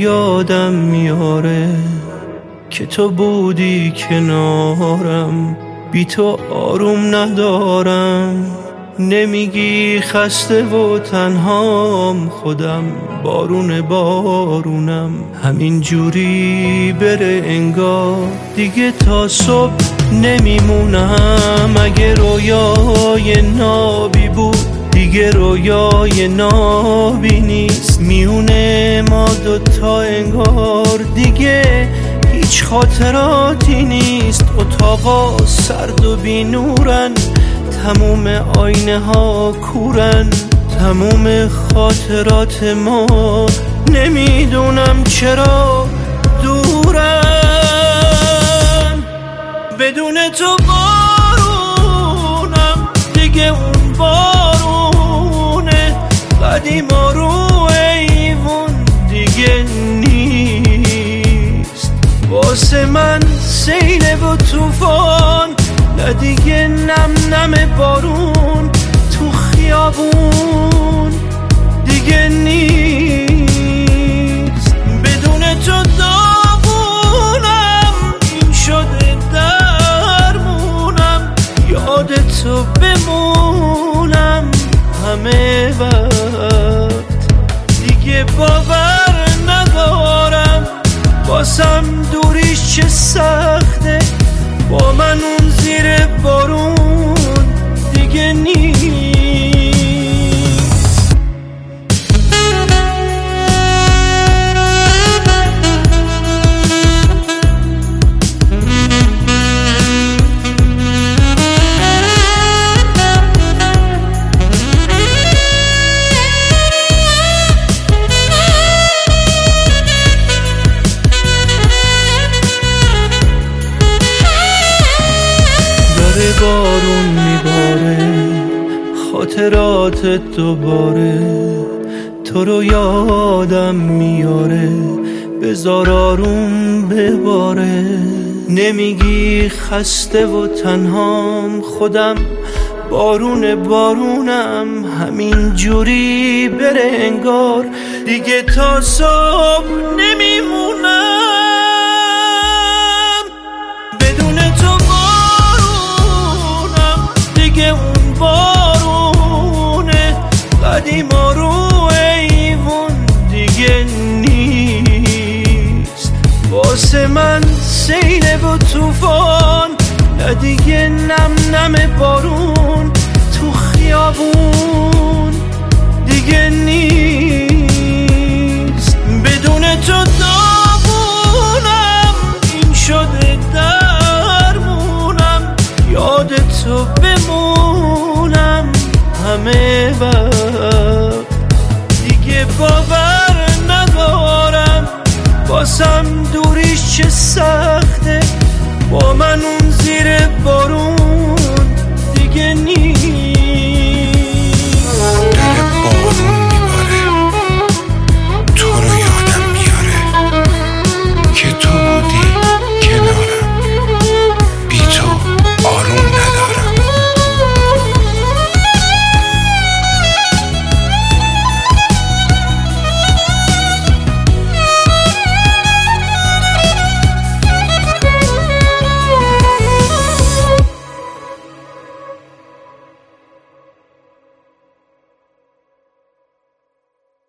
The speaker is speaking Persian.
یادم میاره که تو بودی کنارم، بی تو آروم ندارم. نمیگی خسته و تنهام، خودم بارون بارونم. همین جوری بره انگار دیگه تا صبح نمیمونم. اگه رویای نابی بود دیگه رویای نابی نیست. میونه ما دوتا انگار دیگه هیچ خاطراتی نیست. اتاقا سرد و بی نورن، تموم آینه ها کورن، تموم خاطرات ما نمیدونم چرا دورن. بدون تو بارونم دیگه اون بارونه قدیم رو ایوون دیگه نیست. واسه من سیل و توفان، نه دیگه نم نم بارون تو خیابون دیگه نیست. بدون تو داغونم، این شده درمونم. یاد تو بمونم همه وقت، دیگه باور ندارم واسم دوریش چه سخته. با من اون زیر بارون دیگه نیست. بارون میباره خاطرات دوباره، تو رو یادم میاره بذار آروم بباره. نمیگی خسته و تنهام، خودم بارون بارونم. همین جوری بره انگار دیگه تا صبح نمیمونم. اون بارونه قدیم رو ایوون دیگه نیست. واسه من سیل و توفان، نه دیگه نم نم بارون تو خیابون دیگه نیست. بدون تو داغونم، این شده درمونم. یاد تو بمونم همه وقت، دیگه باور ندارم واسم دوریش چه